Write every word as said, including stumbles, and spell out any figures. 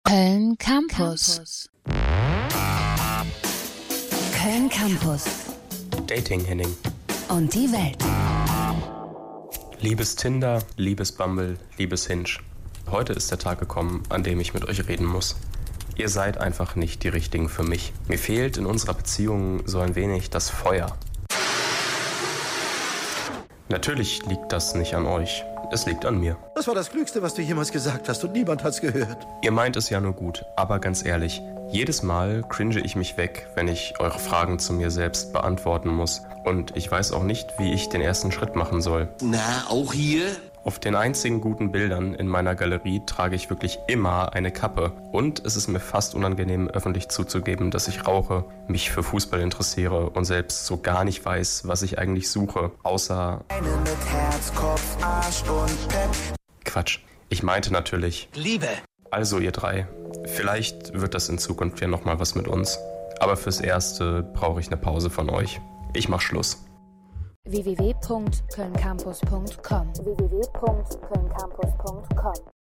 Köln Campus. Köln Campus. Dating Henning. Und die Welt. Liebes Tinder, liebes Bumble, liebes Hinge. Heute ist der Tag gekommen, an dem ich mit euch reden muss. Ihr seid einfach nicht die Richtigen für mich. Mir fehlt in unserer Beziehung so ein wenig das Feuer. Natürlich liegt das nicht an euch. Es liegt an mir. Das war das Klügste, was du jemals gesagt hast und niemand hat's gehört. Ihr meint es ja nur gut, aber ganz ehrlich, jedes Mal cringe ich mich weg, wenn ich eure Fragen zu mir selbst beantworten muss. Und ich weiß auch nicht, wie ich den ersten Schritt machen soll. Na, auch hier? Auf den einzigen guten Bildern in meiner Galerie trage ich wirklich immer eine Kappe. Und es ist mir fast unangenehm, öffentlich zuzugeben, dass ich rauche, mich für Fußball interessiere und selbst so gar nicht weiß, was ich eigentlich suche, außer... Eine mit Herz, Kopf, Arsch und Pep. Quatsch. Ich meinte natürlich... Liebe. Also ihr drei, vielleicht wird das in Zukunft ja nochmal was mit uns. Aber fürs Erste brauche ich eine Pause von euch. Ich mach Schluss. w w w punkt köln campus punkt com w w w punkt köln campus punkt com